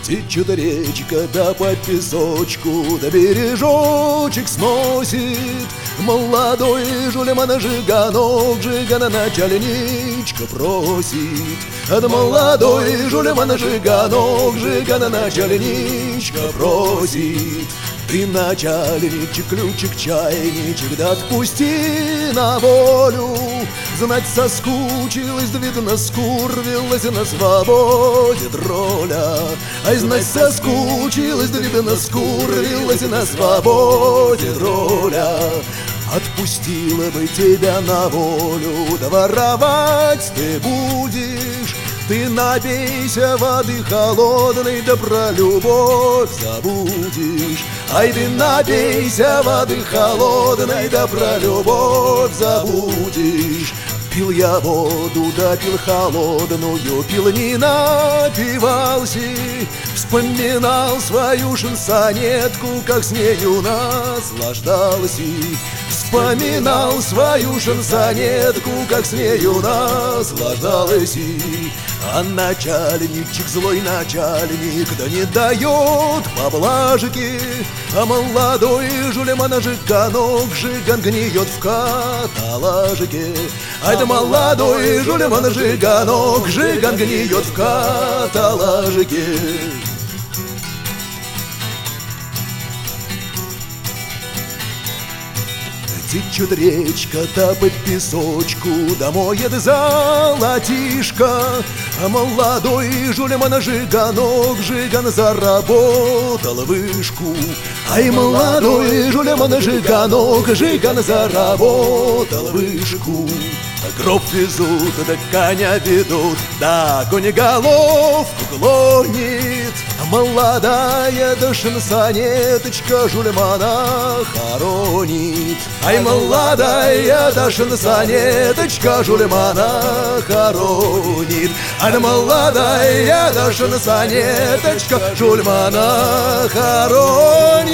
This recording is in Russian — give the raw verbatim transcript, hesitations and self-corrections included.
Течет речка, да по песочку, да бережочек сносит. Молодой жулеман Жиганок, Жигана начальничка просит. Да молодой жулеман Жиганок, Жигана начальничка просит. Ты, начальничек, ключик, чайничек, да отпусти на волю. Знать соскучилась, да видно скурвилась на свободе дроля. Ай, знать соскучилась, да видно скурвилась на свободе дроля. Отпустила бы тебя на волю, да воровать ты будешь. Ты напейся воды холодной, да про любовь забудешь. Ай, ты напейся воды холодной, да про любовь забудешь. Пил я воду, да пил холодную, пил не напивался. Вспоминал свою шансонетку, как с нею наслаждался. Вспоминал свою шансонетку, как с нею наслаждалась. А начальничек, злой начальник, да не дает поблажки. А молодой жулеман Жиганок, Жиган гниет в каталажике. Ай, да молодой жулеман Жиганок, Жиган гниет в каталажике. Течет речка, да по песочку, да моет золотишко. А молодой жулеман Жиганок, Жиган заработал вышку. Ай, молодой жулеман Жиганок, Жиган заработал вышку. Гроб везут, да коня ведут, да конь головку клонит. Молодая да шансонеточка жулемана хоронит. Ай, молодая да шансонеточка жулемана хоронит. Ай, молодая да шансонеточка жулемана хоронит.